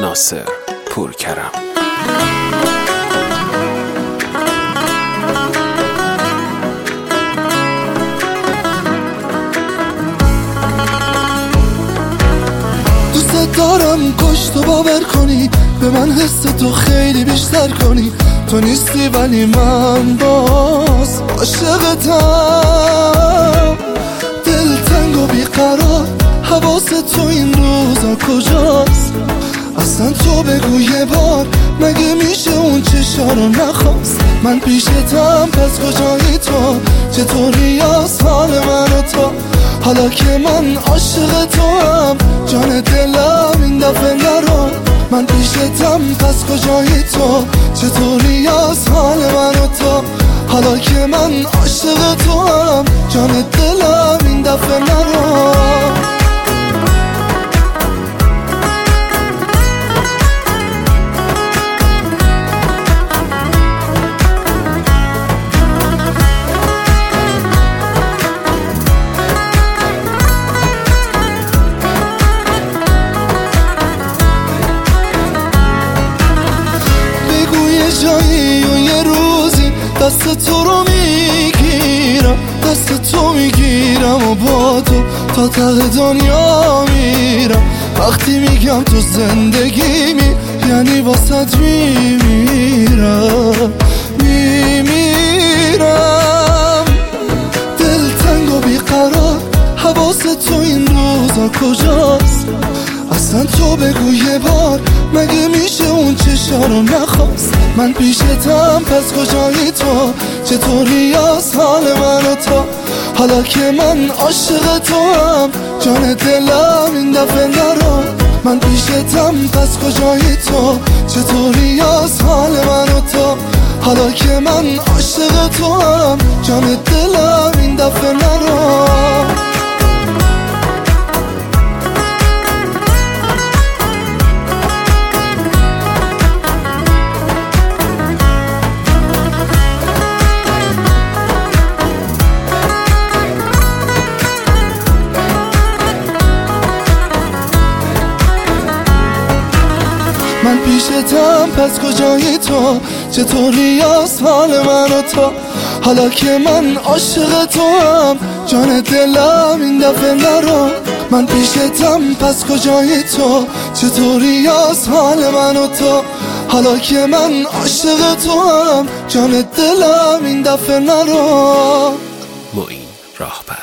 ناصر پورکرم. دوست دارم کاش تو باور کنی، به من حس تو خیلی بیشتر کنی. تو نیستی ولی من باز عاشقتم، دلتنگ و بیقرار، حواس تو این روزا کجاست؟ اصلا تو بگو یه بار، مگه میشه اون چشا رو نخواست؟ من پیشتم پس کجایی تو؟ چطوری از حال من و تو؟ حالا که من عاشق تو هم، جان دلم این دفعه نرو. من پیشتم پس کجایی تو؟ چطوری از حال من و تو؟ حالا که من عاشق تو هم، جان دلم این دفعه نرو. جایی و یه روزی دست تو رو میگیرم، دست تو میگیرم و با تو تا ته دنیا میرم. وقتی میگم تو زندگیمی یعنی واسط میمیرم. دلتنگ و بیقرار، حواس تو این روزا کجاست؟ اصلا تو بگو یه بار، مگه میشه اون چشا رو نخواست؟ من پیشتم پس کجایی تو؟ چطوری از حال من و تو؟ حالا که من عاشق تو هم، جان دلم این دفعه نرو. من پیشتم پس کجایی تو؟ چطوری از حال من و تو؟ حالا که من عاشق تو هم، جان دلم این دفعه نرو. من پیشتم پس کجایی تو؟ چطوری از حال من و تو؟ حالا که من عاشق تو هم، جان دلم این دفعه نرو. من پیشتم پس کجایی تو؟ چطوری از حال من و تو؟ حالا که من عاشق تو هم، جان دلم این دفعه نرو. معین راهبر.